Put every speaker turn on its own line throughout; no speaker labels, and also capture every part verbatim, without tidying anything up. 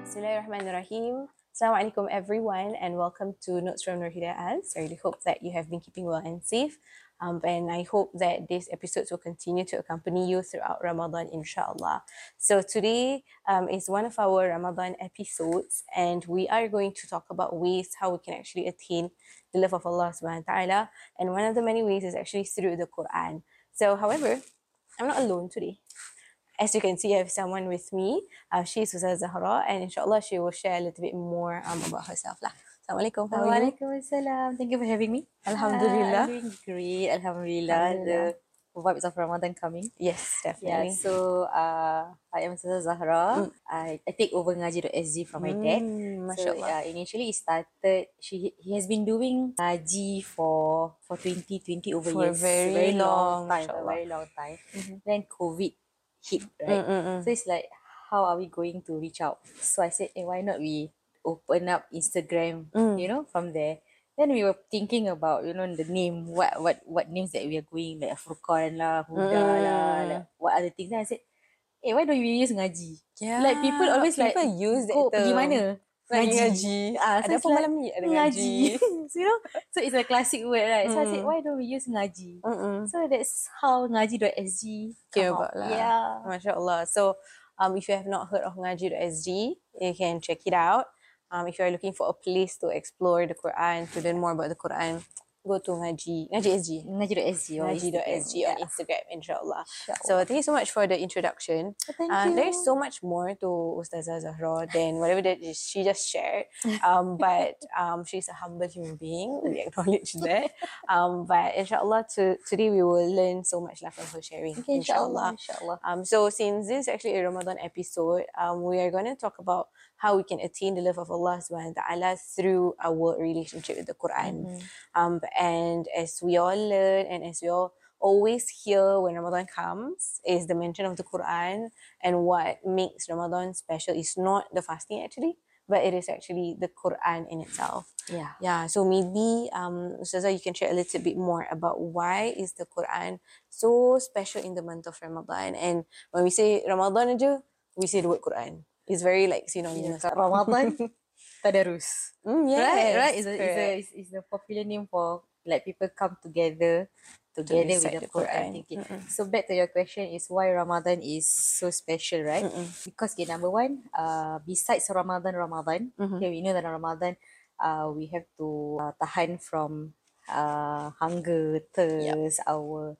Bismillahirrahmanirrahim. Assalamualaikum everyone and welcome to Notes from Nurhida Az. I really hope that you have been keeping well and safe. Um, and I hope that these episodes will continue to accompany you throughout Ramadan, inshallah. So today um, is one of our Ramadan episodes, and we are going to talk about ways how we can actually attain the love of Allah subhanahu wa ta'ala. And one of the many ways is actually through the Quran. So, however, I'm not alone today. As you can see, I have someone with me. Uh, she's Ustazah Zahra, and inshallah she will share a little bit more um, about herself lah. Assalamualaikum. How are you?
Waalaikumsalam. Thank you for having me.
Alhamdulillah.
Uh, I'm doing great. Alhamdulillah.
Alhamdulillah.
The vibes of Ramadan coming.
Yes,
Yeah,
definitely.
so uh, I am Ustazah Zahra.
Mm.
I, I take over ngaji dot s g from my dad.
Mm,
So
mashallah.
uh, initially it started, she he has been doing ngaji for for twenty, twenty over
For a
years.
very
very
long,
long time, a
mashallah.
very long time.
Mhm.
Then COVID hit, right?
Mm, mm, mm.
So it's like, how are we going to reach out? So I said, eh, why not we open up Instagram,
Mm.
you know, from there. Then we were thinking about, you know, the name, what what what names that we are going, like Furqan lah, Huda lah,
Mm.
like what other things. Then I said, eh, why don't we use ngaji?
Yeah,
Like people always like,
people use that
go pergi
term.
mana?
Ngaji.
Ngaji. Ah, so
Ada
it's
apa
like,
malam ni? Ada
ngaji.
ngaji.
So, you know, so it's a classic word, right? So I said,
Mm.
why don't we use ngaji?
Mm-mm.
So that's how ngaji dot s g
Came
come
about
out.
lah.
Yeah.
Mashallah. So, um, if you have not heard of ngaji dot s g, you can check it out. Um, if you are looking for a place to explore the Quran, to learn more about the Quran, go to Ngaji, Ngaji S G.
ngaji dot s g or
Ngaji dot
Instagram.
s g
Yeah.
on Instagram, inshallah.
Inshallah.
So thank you so much for the introduction.
Oh, thank
Uh,
you.
There's so much more to Ustazah Zahra than whatever that she just shared. Um, but um, she's a humble human being. We acknowledge that. Um, but inshallah, to, today we will learn so much lah from her sharing.
Okay, inshallah. Inshallah.
Um, so since this is actually a Ramadan episode, um, we are going to talk about how we can attain the love of Allah subhanahu wa ta'ala through our relationship with the Quran.
Mm-hmm.
Um, and as we all learn and as we all always hear when Ramadan comes is the mention of the Quran, and what makes Ramadan special is not the fasting actually, but it is actually the Quran in itself.
Yeah.
Yeah, so maybe um, Ustazah, you can share a little bit more about why is the Quran so special in the month of Ramadan. And when we say Ramadan aja, we say the word Quran. It's very like synonymous.
Yeah, Ramadan Tadarus.
Mm, yes,
Right, right. It's a, it's, a,
correct.
it's, it's the popular name for like people come together together with
recite
the
the Quran.
Quran. Thinking. So back to your question is why Ramadan is so special, right?
Mm-mm.
Because okay, number one, uh, besides Ramadan, Ramadan,
Mhm.
okay, we know that Ramadan, uh, we have to uh, tahan from uh, hunger, thirst, our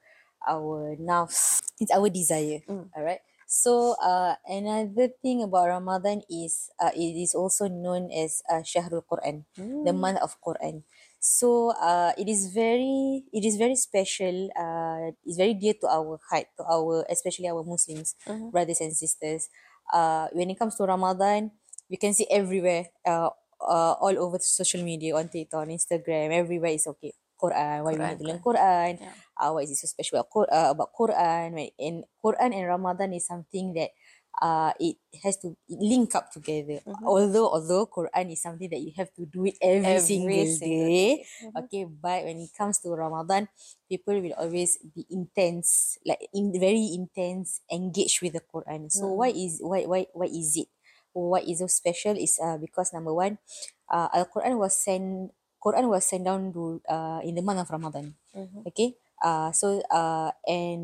our nafs. It's our desire.
Mm.
Alright. So uh, another thing about Ramadan is uh, it is also known as uh, Shahrul Quran, the month of Quran. So uh, it is very it is very special. Uh, it's very dear to our heart, to our especially our Muslims
Mhm.
brothers and sisters. Uh, when it comes to Ramadan, we can see everywhere, uh, uh, all over social media, on TikTok, on Instagram, everywhere is okay. Quran, why we
Quran,
need to learn
Quran.
Quran,
Yeah.
uh, what is it so special about, Qur- uh, about Quran, right? And Quran and Ramadan is something that uh, it has to link up together. Although although Quran is something that you have to do it every,
Every
single,
single
day.
day. Mhm.
Okay, but when it comes to Ramadan, people will always be intense, like in very intense, engaged with the Quran. So why is why why why is it? What is so special is uh, because number one, uh, Al Quran was sent Quran was sent down to uh, in the month of Ramadan. Okay. Uh, so uh, and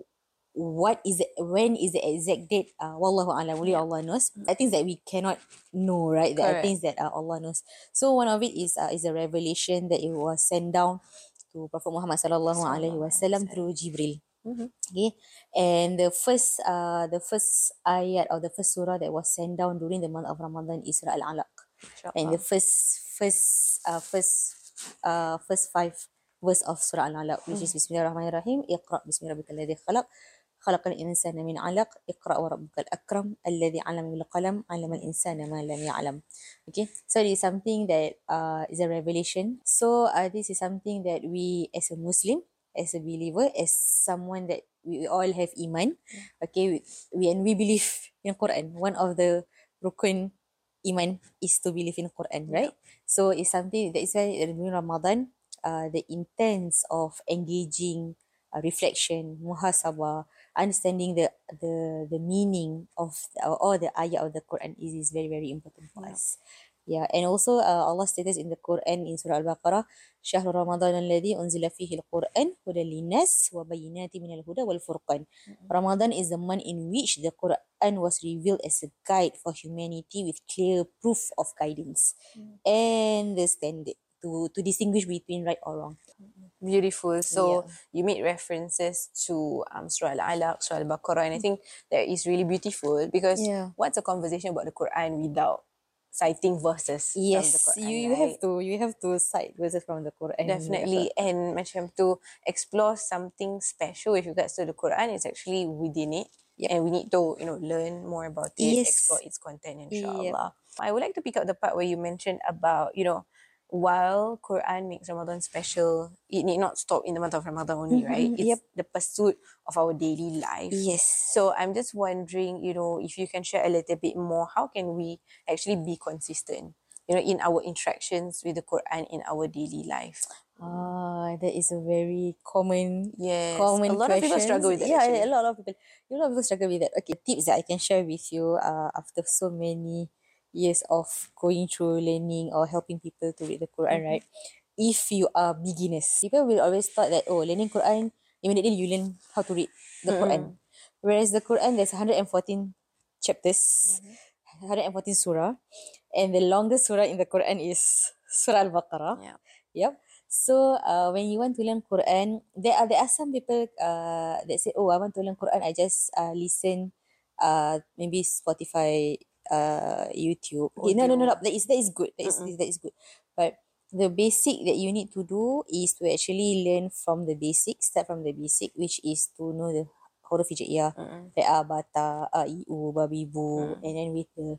what is it, when is the exact date? Uh, Wallahu alam, only Allah knows. I think that we cannot know, right? There are
Correct.
things that uh, Allah knows. So one of it is uh, is a revelation that it was sent down to Prophet Muhammad sallallahu alaihi wasallam through Jibril.
Mhm.
Okay, and the first uh the first ayat or the first surah that was sent down during the month of Ramadan is Surah Al-Alaq. And the first first uh first uh first five verse of Surah Al-Alaq, which is Bismillahirrahmanirrahim. Iqra bismi rabbikal ladzi khalaq. خلق الإنسان من علق اقرأ وربك الأكرم الذي علم بالقلم علم الإنسان ما لم يعلم. Okay, so it is something that uh, is a revelation. So uh, this is something that we as a Muslim, as a believer, as someone that we all have iman, okay, we, we and we believe in Quran. One of the rukun iman is to believe in Quran, right? So it's something that is why during Ramadan, uh, the intense of engaging uh, reflection, muhasabah, understanding the the the meaning of the, or the ayat of the Quran is, is very very important for
Yeah.
us. Yeah, and also uh, Allah states in the Quran in Surah Al-Baqarah, شهر رمضان الذي أنزل فيه القرآن هدى للناس وبينات من الهدى والفرقان. Ramadan is the month in which the Quran was revealed as a guide for humanity with clear proof of guidance and the standard to, to distinguish between right or wrong.
Beautiful. So
Yeah.
you made references to um, Surah Al-Alaq, Surah Al-Baqarah, and I think that is really beautiful because
Yeah.
what's a conversation about the Quran without citing verses from the
Yes,
Quran,
you, you
right?
have to you have to cite verses from the Quran.
Definitely, and macam to explore something special with regards to the Quran is actually within it,
Yep.
and we need to you know learn more about it,
Yes.
explore its content,
Yep.
inshallah. I would like to pick up the part where you mentioned about you know while Quran makes Ramadan special, it need not stop in the month of Ramadan only, right?
Mhm,
It's
yep.
the pursuit of our daily life.
Yes.
So I'm just wondering, you know, if you can share a little bit more, how can we actually be consistent, you know, in our interactions with the Quran in our daily life?
Ah, that is a very common
Yes,
common
a lot of people
questions.
struggle with that,
Yeah,
actually.
a lot of people a lot of people struggle with that. Okay, tips that I can share with you uh, after so many years of going through learning or helping people to read the Quran, right? If you are beginners, people will always thought that oh, learning Quran immediately you learn how to read the Quran. Whereas the Quran there's one hundred fourteen chapters, one hundred fourteen surah, and the longest surah in the Quran is Surah Al-Baqarah.
Yeah.
Yep. So uh, when you want to learn Quran, there are there are some people uh, that say, oh, I want to learn Quran. I just uh, listen, uh, maybe Spotify, uh, YouTube. Okay, no, no, no, no.
Audio.
That is that is good. That is that is good. But the basic that you need to do is to actually learn from the basic. Start from the basic, which is to know the huruf hijaiyah, the a, bata, a, i, u, babi, bu, and then with the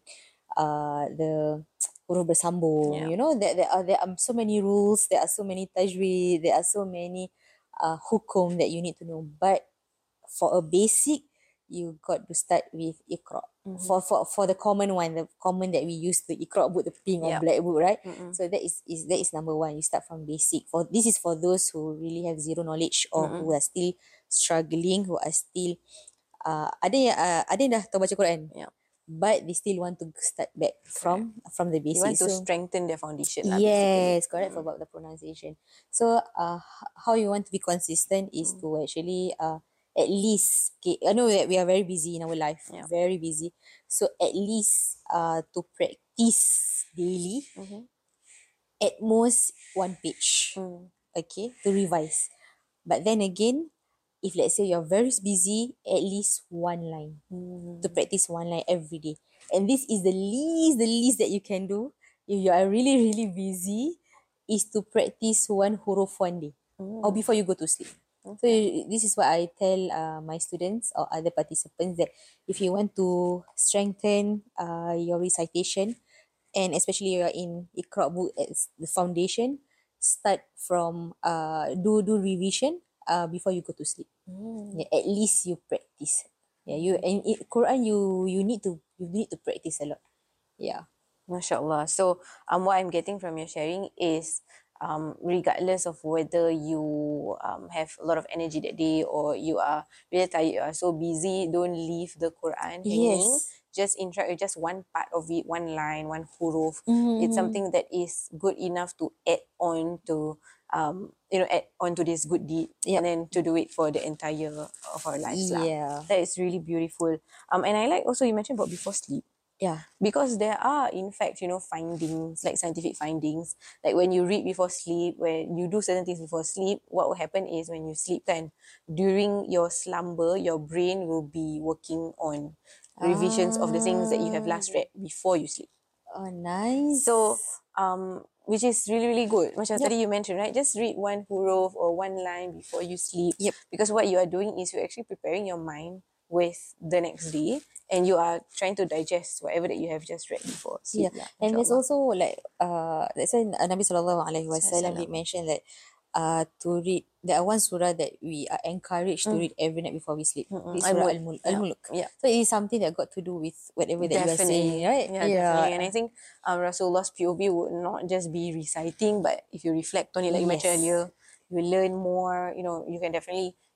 uh the huruf bersambung.
Yeah.
You know that there are there are so many rules, there are so many tajweed, there are so many uh hukum that you need to know. But for a basic, you got to start with Iqra. For, for for the common one, the common that we use, the Iqra book, the pink or
Yep.
black book, right? So that is, is that is number one. You start from basic. For this is for those who really have zero knowledge or who are still struggling, who are still uh, ada yang uh, ada yang dah tahu baca Quran,
Yeah.
but they still want to start back from from the
You
basic.
want to
So
strengthen their foundation, lah, basically.
yes, correct for about the pronunciation. So uh, h- how you want to be consistent is to actually uh, at least, okay, I know that we are very busy in our life,
Yeah.
very busy. So at least uh, to practice daily, at most one page, okay, to revise. But then again, if let's say you're very busy, at least one line to practice one line every day. And this is the least, the least that you can do if you are really, really busy, is to practice one huruf one day or before you go to sleep. So you- this is what I tell uh, my students or other participants, that if you want to strengthen uh, your recitation, and especially you are in Iqra book as the foundation, start from uh, do do revision uh, before you go to sleep. Yeah, at least you practice. Yeah, you and in Quran you you need to you need to practice a lot. Yeah.
MashaAllah. So um, what I'm getting from your sharing is um, regardless of whether you um, have a lot of energy that day or you are really tired, you are so busy, don't leave the Quran hanging.
Yes.
Just interact with just one part of it, one line, one huruf.
Mhm.
It's something that is good enough to add on to um, you know, add on to this good deed,
Yep.
and then to do it for the entire of our lives. lah.
Yeah.
That is really beautiful. Um, and I like also you mentioned about before sleep.
Yeah.
Because there are in fact you know findings, like scientific findings, like when you read before sleep, when you do certain things before sleep, what will happen is when you sleep kan, during your slumber your brain will be working on revisions of the things that you have last read before you sleep.
Oh, nice.
So um which is really really good. Macam
Yep.
tadi you mentioned, right, just read one huruf or one line before you sleep.
Yep.
Because what you are doing is you're actually preparing your mind with the next day, and you are trying to digest whatever that you have just read before sleep.
Yeah,
lah,
and there's
insyaAllah.
also like uh, that's why Nabi Sallallahu Alaihi Wasallam
Wasallam.
did mention that uh to read, there are one surah that we are encouraged to read every night before we sleep. It's Surah
Al-Mulk.
Al-Mulk.
Yeah.
Al-Mulk.
Yeah.
So it is something that got to do with whatever that you are saying, right?
Yeah, definitely. And I think um, Rasulullah's P O V would not just be reciting, but if you reflect on it, like you mentioned
Yes.
earlier, you will learn more. You know, you can definitely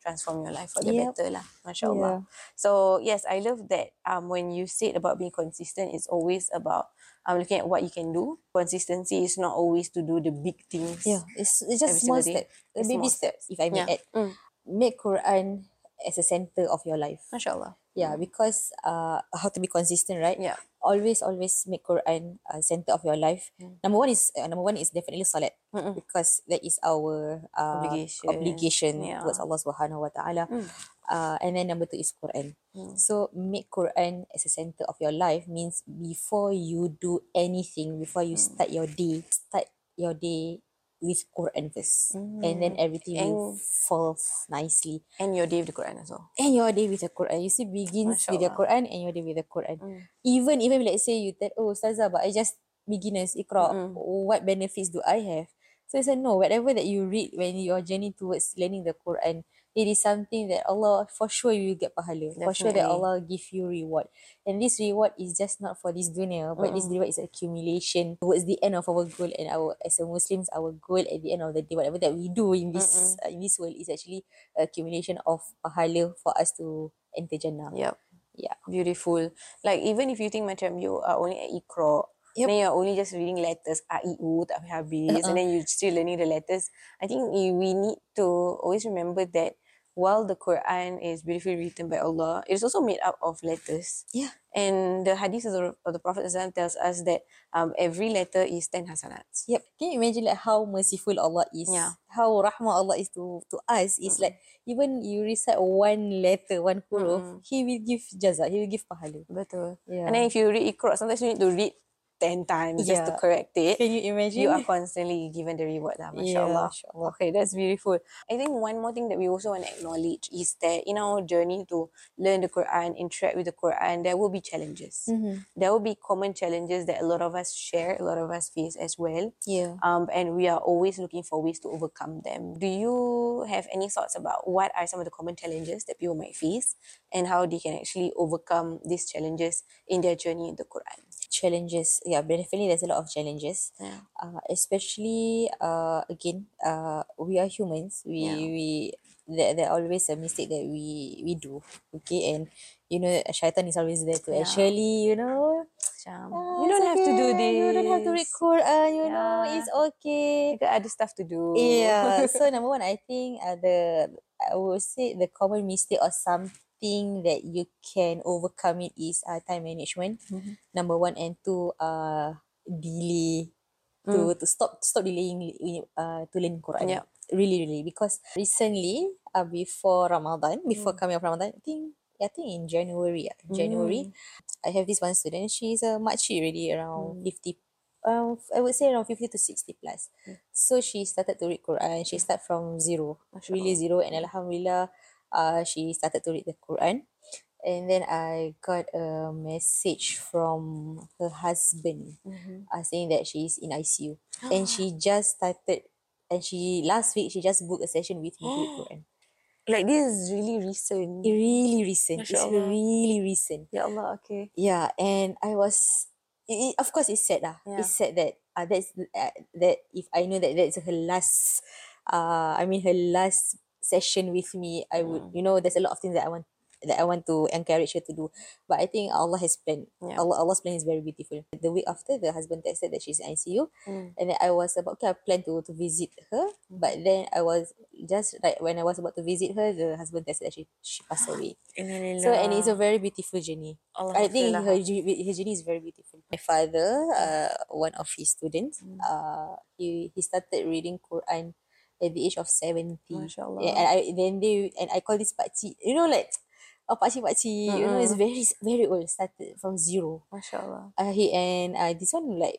transform your life for the
Yep.
better lah. MashaAllah. So yes, I love that um when you said about being consistent, it's always about um looking at what you can do. Consistency is not always to do the big things.
Yeah, it's, it's just
every
small
single day.
step, a
It's
baby
small
step,
steps.
if I may
Yeah.
add.
Mm.
Make Quran as a center of your life.
MashaAllah.
Yeah, because uh, how to be consistent, right?
Yeah.
Always, always make Quran a center of your life.
Mm.
Number one is uh, number one is definitely salat,
Mm-mm.
because that is our uh,
Obligation.
obligation
Yeah.
towards Allah Subhanahu Wa Taala.
Mm.
Uh, and then number two is Quran.
Mm.
So make Quran as a center of your life means before you do anything, before you
Mm.
start your day, start your day with Quran first, and then
Mm.
everything will
And-
fall nicely.
And your day with the Quran as well.
And your day with the Quran. You see, begins with the
MashaAllah.
Quran and your day with the Quran.
Mm.
Even even let's say you tell, oh Ustazah, but I just beginners, Iqra,
Mm-mm.
what benefits do I have? So I said, no, whatever that you read when you are journey towards learning the Quran, it is something that Allah, for sure you will get pahala. For sure that
Definitely.
Allah give you reward. And this reward is just not for this dunya, but this
Mm-mm.
reward is accumulation towards the end of our goal. And our, as a Muslims, our goal at the end of the day, whatever that we do in this uh, in this world is actually accumulation of pahala for us to enter Jannah.
Yep.
Yeah.
Beautiful. Like even if you think macam you are only at Iqra,
Yep.
then you're only just reading letters A, I, U, tak habis,
Uh-uh.
and then you're still learning the letters. I think you, we need to always remember that while the Quran is beautifully written by Allah, it is also made up of letters.
Yeah.
And the hadith of the, of the Prophet ﷺ tells us that um, every letter is ten hasanats.
Yep. Can you imagine like how merciful Allah is?
Yeah.
How rahmah Allah is to, to us. It's like even you recite one letter, one huruf,
Mm-mm.
He will give jaza, He will give pahala.
Betul.
Yeah.
And then if you read Iqra, sometimes you need to read ten times just to
Yeah.
correct it.
Can you imagine?
You are constantly given the reward lah,
Yeah,
mashallah.
mashallah.
Okay, that's beautiful. I think one more thing that we also want to acknowledge is that in our journey to learn the Quran, interact with the Quran, there will be challenges.
Mm-hmm.
There will be common challenges that a lot of us share, a lot of us face as well.
Yeah.
Um, and we are always looking for ways to overcome them. Do you have any thoughts about what are some of the common challenges that people might face and how they can actually overcome these challenges in their journey in the Quran?
Challenges, yeah, but definitely there's a lot of challenges.
Yeah.
Uh, especially uh, again, uh, we are humans. We
Yeah.
we there, there are always a mistake that we we do. Okay, and you know, shaitan is always there to
Yeah.
actually, you know,
Macam,
"Ah,
you don't
it's
have to do
okay,
this.
You don't have to read Quran. You know,
Yeah.
it's okay."
You got other stuff to do.
Yeah. So number one, I think uh, the I would say the common mistake or something that you can overcome it is uh, time management.
Mhm.
Number one, and two, uh, delay to to stop stop delaying uh to learn Quran.
Yeah.
Really, really, because recently, uh, before Ramadan, before
Mm.
coming of Ramadan, I think I think in January, yeah, January, I have this one student. She's a makcik already, around
Mm.
fifty. Um, I would say around fifty to sixty plus.
Mm.
So she started to read Quran. She started from zero,
Masya
really
Allah.
zero, and Alhamdulillah, uh, she started to read the Quran. And then I got a message from her husband
Mhm.
uh, saying that she's in I C U. And she just started, and she, last week, she just booked a session with me to read Quran.
Like this is really recent.
It really recent.
Masya
It's
Allah.
really recent.
Ya Allah, okay.
Yeah, and I was, it, it- of course, it's sad lah.
Yeah.
It's sad that uh, that's uh, that if I know that that's her last, uh, I mean her last session with me, I would, you know, there's a lot of things that I want that I want to encourage her to do. But I think Allah has planned.
Yeah.
Allah Allah's plan is very beautiful. The week after, the husband texted that she's in I C U,
Mm.
and then I was about, okay, I plan to to visit her, but then I was just like when I was about to visit her, the husband texted that she she passed away. So, and it's a very beautiful journey.
Allah
I think
yaghfir
her,
laha.
ju- her journey is very beautiful. My father, uh, one of his students, uh, he he started reading Quran at the age of seventy.
Masya Allah.
Yeah, and I then they and I call this pakcik, you know, like oh pakcik pakcik, you know, it's very very old. Started from zero.
Masya Allah.
Uh, he and uh, this one like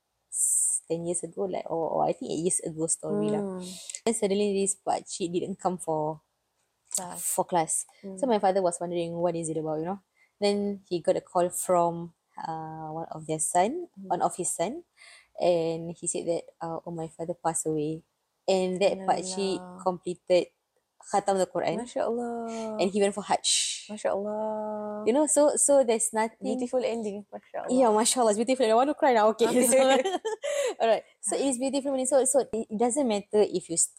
s- ten years ago, like or, or I think eight years ago story lah.
Mm.
Then suddenly this pakcik didn't come for
Class.
for class. So my father was wondering what is it about, you know. Then he got a call from uh, one of their son, one of his son, and he said that uh, oh, my father passed away, and that
Inna
pakcik
lillah.
completed khatam the Quran,
Masya Allah.
and he went for Hajj.
Masya Allah.
You know, so so there's nothing.
Beautiful ending. Masya Allah.
Yeah, mashallah, it's beautiful. I want to cry now. Okay, so, all right. So it is beautiful. So so it doesn't matter if you start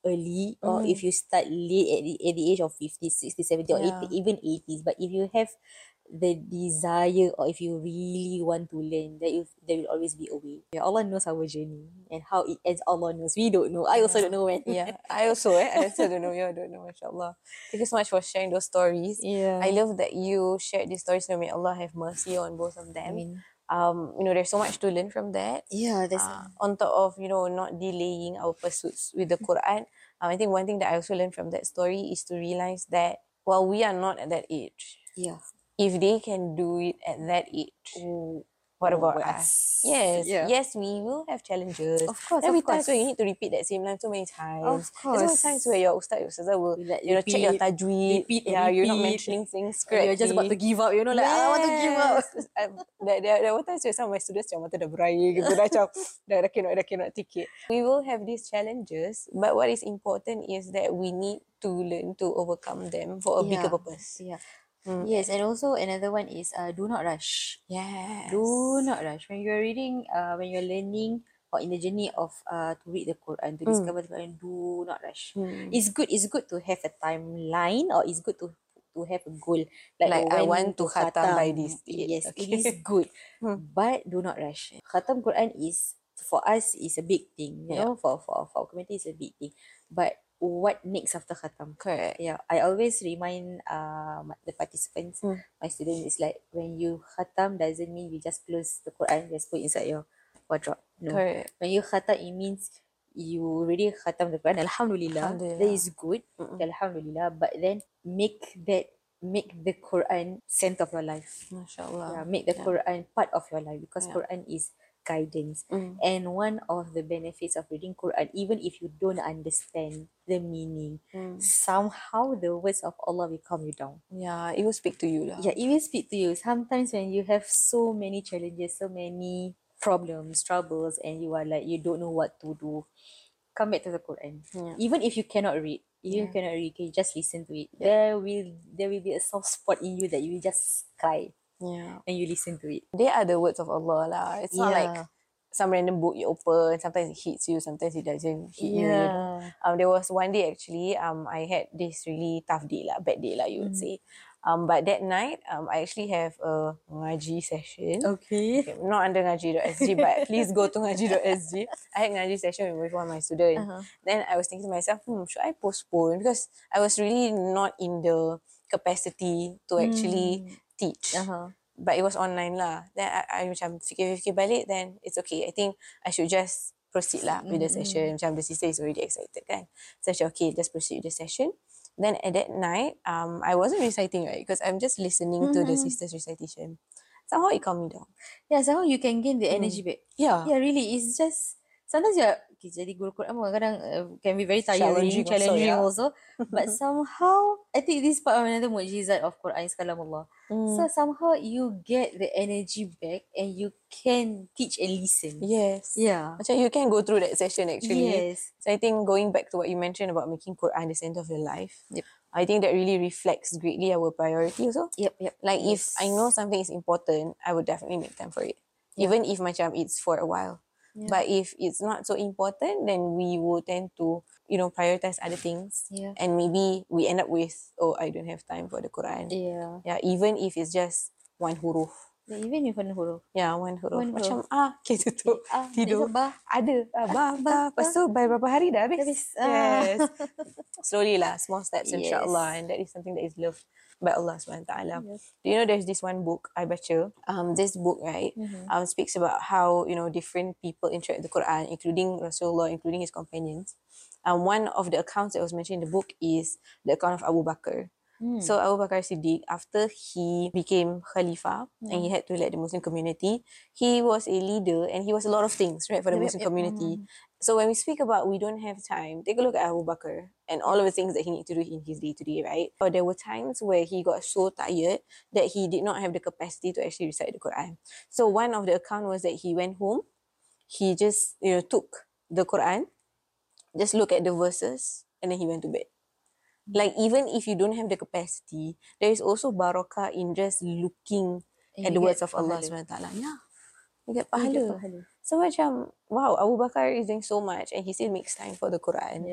early, or if you start late at the, at the age of fifty, sixty, seventy, or
Yeah.
eighty, even eighties. But if you have the desire, or if you really want to learn, there, you, there will always be a way. Yeah, Allah knows our journey and how it ends. Allah knows. We don't know. I also
Yeah.
don't know when.
Yeah, I also, eh, I also don't know. You all don't know, mashallah. Thank you so much for sharing those stories.
Yeah.
I love that you shared these stories. So may Allah have mercy on both of them.
mean,
Um, you know, there's so much to learn from that.
yeah, that's
Uh, on top of, you know, not delaying our pursuits with the Quran. Um, I think one thing that I also learned from that story is to realize that while we are not at that age,
yeah.
if they can do it at that age,
Oh,
what
oh,
about
what
us?
us?
Yes,
Yeah.
yes, we will have challenges.
Of course,
There'll be
of
times where you
course.
need to repeat that same line so many times.
Of
There's so many times where
course.
your ustaz, your ustazah will,
You like
you know, check your
repeat,
tajweed.
repeat and
Yeah, you're not
repeat.
mentioning things
And
correctly.
you're just about to give up, you know, like, I want to give up.
Yes. Um, there, there, there were times where some of my students macam mata dah berair gitu, dah macam, dah, dah cannot, dah cannot take it. We will have these challenges, but what is important is that we need to learn to overcome them for a bigger
Yeah.
purpose.
Yeah.
Mm.
Yes, and also another one is uh, do not rush.
Yes.
Do not rush when you're reading, uh, when you're learning, or in the journey of uh to read the Quran, to discover the Quran. Do not rush.
Mm.
It's good. It's good to have a timeline, or it's good to to have a goal. Like,
Like, I
when
want to khatam by this date.
Yes, it
Okay.
is good,
Hmm.
but do not rush. Khatam Quran is, for us, is a big thing. You
Yeah.
know, for for for our community, is a big thing. But what next after khatam?
Correct.
Yeah, I always remind uh, my- the participants,
Mm.
my students, is like, when you khatam doesn't mean you just close the Quran, just put inside your wardrobe. No.
Correct.
When you khatam, it means you already khatam the Quran. Alhamdulillah.
Alhamdulillah.
That is good.
Mm-mm.
Alhamdulillah. But then make that, make the Quran center of your life.
MashaAllah.
Yeah, make the
Yeah.
Quran part of your life, because
Yeah.
Quran is guidance.
Mm.
And one of the benefits of reading Quran, even if you don't understand the meaning,
Mm.
somehow the words of Allah will calm you down.
Yeah, it will speak to you lah.
Yeah, it will speak to you. Sometimes when you have so many challenges, so many problems, troubles, and you are like, you don't know what to do, come back to the Quran.
Yeah.
Even if you cannot read, if you
Yeah.
cannot read, you can just listen to it. There will there will be a soft spot in you that you will just cry
Yeah.
when you listen to it.
They are the words of Allah lah. It's not like
Yeah.
some random book you open. Sometimes it hits you, sometimes it doesn't hit you. you know.
Yeah.
Um, there was one day actually, um, I had this really tough day lah, bad day lah, you would
Mm.
say. Um, but that night, um, I actually have a ngaji session.
Okay.
Okay, not under ngaji dot s g, but please go to ngaji dot s g. I had ngaji session with one of my students.
Uh-huh.
Then I was thinking to myself, hmm, should I postpone? Because I was really not in the capacity to actually
Mm.
teach.
Uh-huh.
But it was online lah. Then I, I macam fikir-fikir balik, then it's okay. I think I should just proceed lah with the session. Macam the sister is already excited kan. So I said, okay, just proceed with the session. Then at that night, um, I wasn't reciting, right? Because I'm just listening to the
Mhm.
sister's recitation. Somehow it calmed me down.
Yeah, somehow you can gain the energy back.
Yeah.
Yeah, really. It's just, sometimes you're, okay, jadi guru Quran pun kadang-kadang uh, can be very tiring,
Challenging
challenging,
also, yeah.
also. But somehow, I think this part of another mu'jizat of Quran is kalamullah.
Mm.
So somehow you get the energy back and you can teach and listen.
Yes.
Yeah.
Macam you can go through that session actually.
Yes.
So I think going back to what you mentioned about making Quran the center of your life,
Yep.
I think that really reflects greatly our priority also.
Yep, yep.
Like if
Yes.
I know something is important, I would definitely make time for it.
Yeah.
Even if macam it's for a while.
Yeah.
But if it's not so important, then we will tend to, you know, prioritize other things.
Yeah.
And maybe we end up with, oh, I don't have time for the Quran.
Yeah.
Yeah, even if it's just one huruf.
Yeah, even if one huruf.
Yeah, one huruf.
One
Macam, ah, okay, tutup.
Ah,
Tidur.
besok bah.
Ada. Ah, bah,
Bah,
bah. Lepas tu, by berapa hari dah habis?
Habis.
Yes. Slowly lah, small steps,
Yes.
insyaAllah. And that is something that is loved by Allah subhanahu wa taala.
Yes.
Do you know there's this one book I baca? Um, this book, right,
Mhm.
um, speaks about how, you know, different people interact with the Quran, including Rasulullah, including his companions. Um, one of the accounts that was mentioned in the book is the account of Abu Bakr.
Mm.
So Abu Bakr Siddiq, after he became Khalifa and he had to lead the Muslim community, he was a leader and he was a lot of things, right, for the
Yep,
Muslim
yep,
community.
mhm.
So when we speak about we don't have time, take a look at Abu Bakr and all of the things that he needed to do in his day-to-day, right? But there were times where he got so tired that he did not have the capacity to actually recite the Quran. So one of the account was that he went home, he just, you know, took the Quran, just look at the verses, and then he went to bed. Like even if you don't have the capacity, there is also barakah in just looking
And
at
you
the words
get
of Allah
pahala.
subhanahu wa taala. Yeah. You get
You
pahala.
get pahala.
So macam, wow, Abu Bakar is doing so much and he still makes time for the Quran.
Yeah.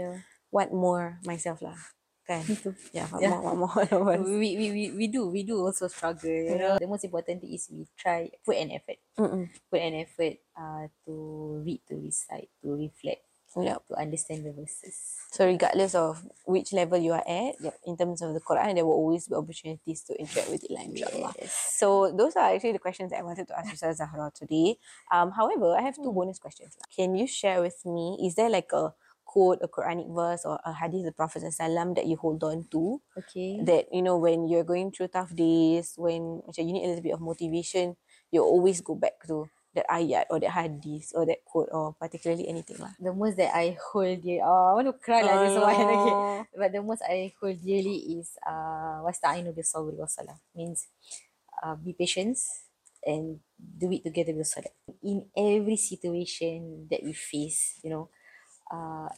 want more myself lah. Kan?
Me too.
Yeah, want
Yeah.
more, want more all of us.
We, we, we, we do we do also struggle. You
Yeah.
know, the most important thing is we try put an effort,
Mm-mm.
put an effort uh to read, to recite, to reflect,
Yep.
to understand the verses.
So regardless of which level you are at,
Yep.
in terms of the Quran, there will always be opportunities to interact with it, lah, inshallah.
Yes.
So those are actually the questions that I wanted to ask Ustaz Zahra today. Um, however, I have two
Hmm.
bonus questions. Can you share with me, is there like a quote, a Quranic verse or a hadith of the Prophet ﷺ that you hold on to?
Okay.
That, you know, when you're going through tough days, when macam you need a little bit of motivation, you always go back to that ayat or that hadith or that quote or particularly anything lah.
The most that I hold dear, oh, I want to cry like this one. Okay. But the most I hold dearly is uh, wasta'inu bis sabri was salah. Means uh, be patient and do it together with salah. In every situation that we face, you know, uh,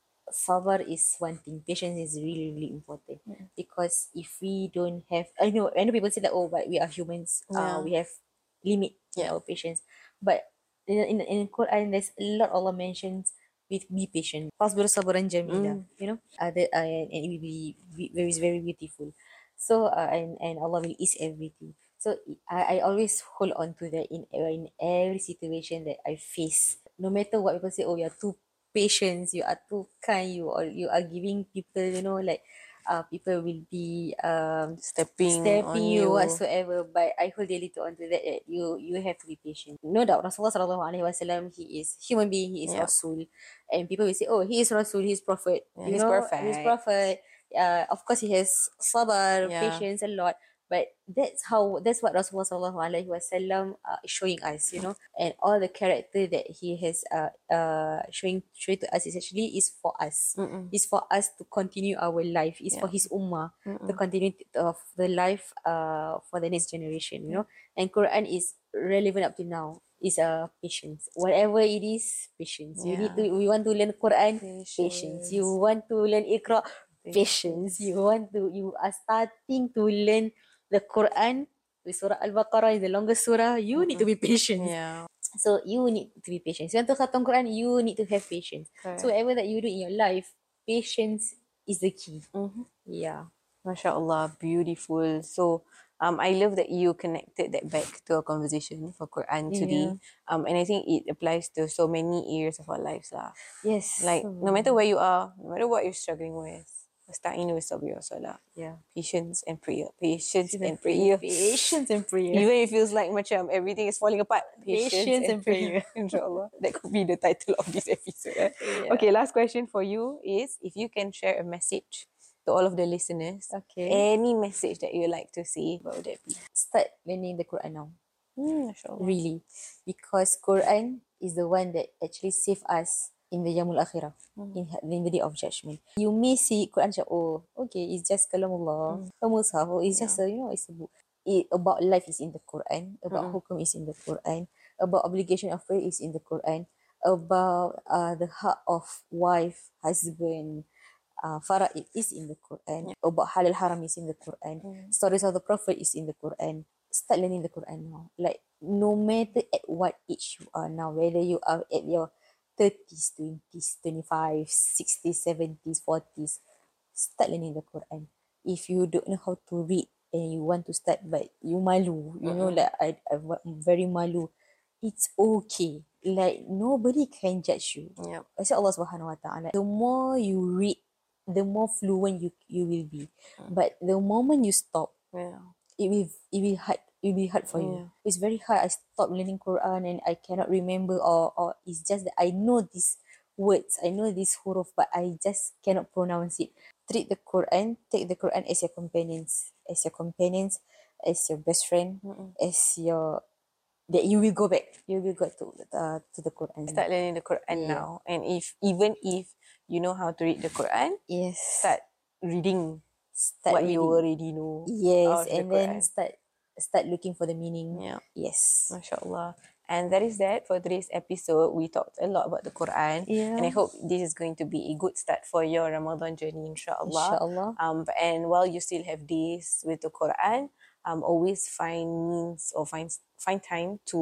sabar is one thing. Patience is really, really important.
Mm.
Because if we don't have, I know, I know people say that, oh, but we are humans.
Yeah.
Uh, we have limit in
Yeah.
our patience. But in in in Quran, there's a lot Allah mentions with be patient. Fasbir sabran jamila.
Mm.
You know, uh, that, uh, and, and it will be, be very, very beautiful. So uh, and and Allah will ease everything. So I, I always hold on to that in in every situation that I face. No matter what people say, oh, you're too patient, you are too kind, you are you are giving people, you know, like uh, people will be um
Stepping,
stepping
on
you
you.
whatsoever. But I hold dearly to onto that, that you you have to be patient. No doubt, Rasulullah sallallahu alaihi wasallam, he is human being, he is
Yeah.
Rasul, and people will say, oh, he is Rasul, he is prophet.
Yeah,
you
he's
know,
perfect.
he's prophet. Uh, of course, he has sabar,
Yeah.
patience a lot. But that's how that's what Rasulullah sallallahu alaihi wasallam uh, is showing us, you know, and all the character that he has uh, uh showing showing to us is actually is for us.
Mm-mm.
Is for us to continue our life. Is for
Yeah.
his ummah to
Mm-mm.
continue of the life uh for the next generation, you know. And Quran is relevant up to now. Is a uh, patience. Whatever it is, patience. You need to.
Yeah.
We want to learn Quran, patience.
Patience.
You want to learn Iqra,
Patience.
patience. You want to. You are starting to learn the Quran with Surah Al-Baqarah is the longest surah. You need to be patient.
Yeah.
So you need to be patient. You want to khatam Quran, you need to have patience.
Correct.
So whatever that you do in your life, patience is the key.
Mm-hmm.
Yeah.
MashaAllah, beautiful. So um, I love that you connected that back to a conversation for Quran today.
Yeah.
Um, and I think it applies to so many areas of our lives lah.
Yes.
Like no matter where you are, no matter what you're struggling with, wasta'inu with sabri wa salah.
Yeah.
Patience and prayer. Patience and prayer.
Patience and prayer.
Even if it feels like macam everything is falling apart. Patience,
Patience
and,
and
prayer.
prayer.
Inshallah. That could be the title of this episode. eh?
Yeah.
Okay, last question for you is if you can share a message to all of the listeners.
Okay.
Any message that you like to say, what would that be?
Start learning the Quran now.
Mm, mashallah.
Really. Because Quran is the one that actually save us in the Yamul Akhirah,
Mm.
in, in the day of judgment. You may see Quran macam, oh, okay, it's just kalamullah,
Mm.
a mushaf, oh, it's
Yeah.
just a, you know, it's a book. It, about life is in the Quran, about
Mm-mm.
hukum is in the Quran, about obligation of prayer is in the Quran, about uh, the hak of wife, husband, uh, fara'id is in the Quran, about halal haram is in the Quran,
Mm.
stories of the Prophet is in the Quran. Start learning the Quran now. Like, no matter at what age you are now, whether you are at your thirties, twenties, twenty-five, sixties, seventies, forties, start learning the Quran. If you don't know how to read and you want to start, but you malu, you know,
Mm-mm.
like I, I'm very malu, it's okay. Like, nobody can judge you.
Yep.
I say Allah Subhanahu Wa Ta'ala, the more you read, the more fluent you, you will be. But the moment you stop,
Yeah.
it will it will hard it will be hard for you.
Yeah.
It's very hard. I stopped learning Quran and I cannot remember, or or it's just that I know these words, I know these huruf, but I just cannot pronounce it. Treat the Quran, take the Quran as your companions, as your companions, as your best friend,
Mm-mm.
as your that you will go back. You will go to uh, to the Quran.
Start learning the Quran
Yeah.
now. And if even if you know how to read the Quran,
Yes.
start reading
Start
what you
reading.
already know.
Yes,
of the
and then
Quran.
start start looking for the meaning.
Yeah.
Yes.
MashaAllah. And that is that for today's episode. We talked a lot about the Quran.
Yeah.
And I hope this is going to be a good start for your Ramadan journey, inshallah.
Inshallah.
Um, and while you still have days with the Quran, um, always find means or find find time to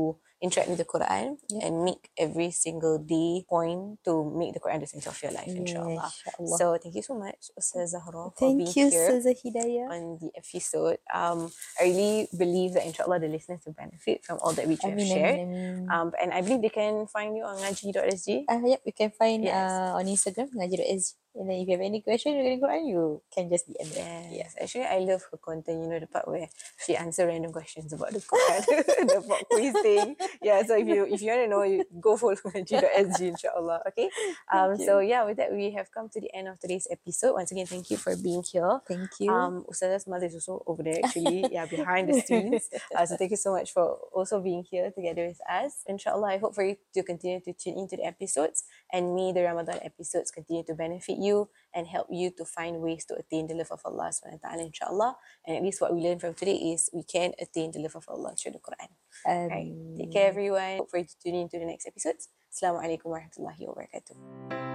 interact with the Quran
Yeah.
and make every single day point to make the Quran the center of your life, inshallah.
inshallah.
So thank you so much, Ustaz Zahra, for
Thank
being
you,
here
Ustazah Hidayah.
on the episode. Um, I really believe that inshallah the listeners will benefit from all that we have
Amin,
shared.
amin, amin.
Um, and I believe they can find you on ngaji dot s g.
Uh, yep, you can find
Yes.
uh, on Instagram, ngaji dot s g. And then if you have any question regarding Quran, you can just D M me.
Yes, actually I love her content, you know, the part where she answer random questions about the Quran, the pop quiz thing. Yeah, so if you if you want to know, you go follow ngaji dot s g, inshallah. Okay. Um.
Thank
So
you.
yeah, with that we have come to the end of today's episode. Once again, thank you for being here.
Thank you.
Um, Ustazah's mother is also over there actually, yeah, behind the scenes. Uh, so thank you so much for also being here together with us. Inshallah, I hope for you to continue to tune into the episodes, and may the Ramadan episodes continue to benefit you and help you to find ways to attain the love of Allah subhanahu wa ta'ala, inshallah. And at least what we learned from today is we can attain the love of Allah through the Quran.
Um,
Right. Take care, everyone. Hope for you to tune in to the next episodes. Assalamu alaikum warahmatullahi wabarakatuh.